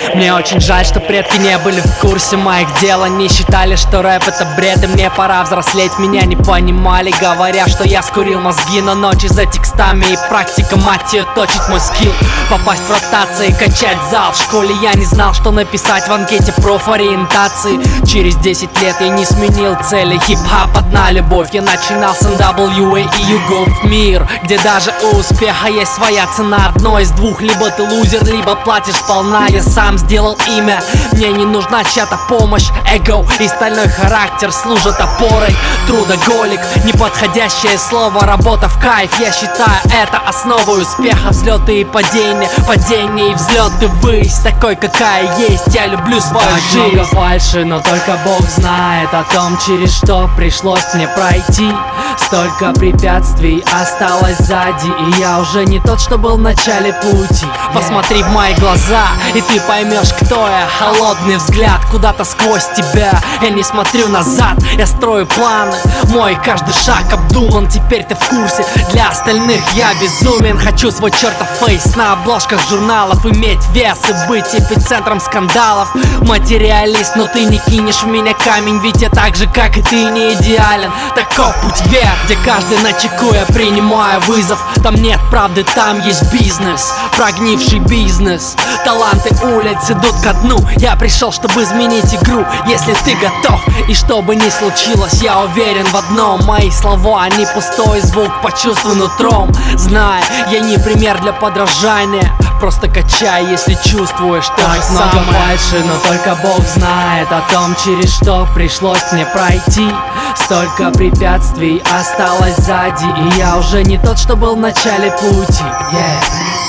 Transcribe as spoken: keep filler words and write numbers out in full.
Мне очень жаль, что предки не были в курсе моих дел. Они считали, что рэп это бред, и мне пора взрослеть. Меня не понимали, говоря, что я скурил мозги. Но ночи за текстами и практика, мать ее, точит мой скилл. Попасть в ротации, качать зал. В школе я не знал, что написать в анкете профориентации. Через десять лет я не сменил цели. Хип-хап одна любовь. Я начинал с эн дабл ю эй и Юго в мир, где даже у успеха есть своя цена. Одно из двух: либо ты лузер, либо платишь сполна. Я сам сделал имя, мне не нужна чья-то помощь. Эго и стальной характер служат опорой. Трудоголик, неподходящее слово, работа в кайф. Я считаю это основой успеха. Взлеты и падения, падения и взлеты ввысь, такой какая есть. Я люблю свою так жизнь. Много фальши, но только Бог знает о том, через что пришлось мне пройти. Столько препятствий осталось сзади, и я уже не тот, что был в начале пути. yeah. Посмотри в мои глаза, и ты поймешь, кто я. Холодный взгляд куда-то сквозь тебя. Я не смотрю назад, я строю планы. Мой каждый шаг обдуман, теперь ты в курсе. Для остальных я безумен. Хочу свой чертов фейс на обложках журналов, иметь вес и быть эпицентром скандалов. Материалист, но ты не кинешь в меня камень, ведь я так же, как и ты, не идеален. Таков путь вверх, где каждый начеку, я принимаю вызов. Там нет правды, там есть бизнес, прогнивший бизнес. Таланты улиц идут ко дну. Я пришел, чтобы изменить игру, если ты готов. И что бы ни случилось, я уверен в одном: мои слова, они пустой звук, почувствуй нутром. Знай, я не пример для подражания, просто качай, если чувствуешь то же самое. Много фальши, но только Бог знает о том, через что пришлось мне пройти. Столько препятствий осталось сзади, и я уже не тот, что был в начале пути. yeah.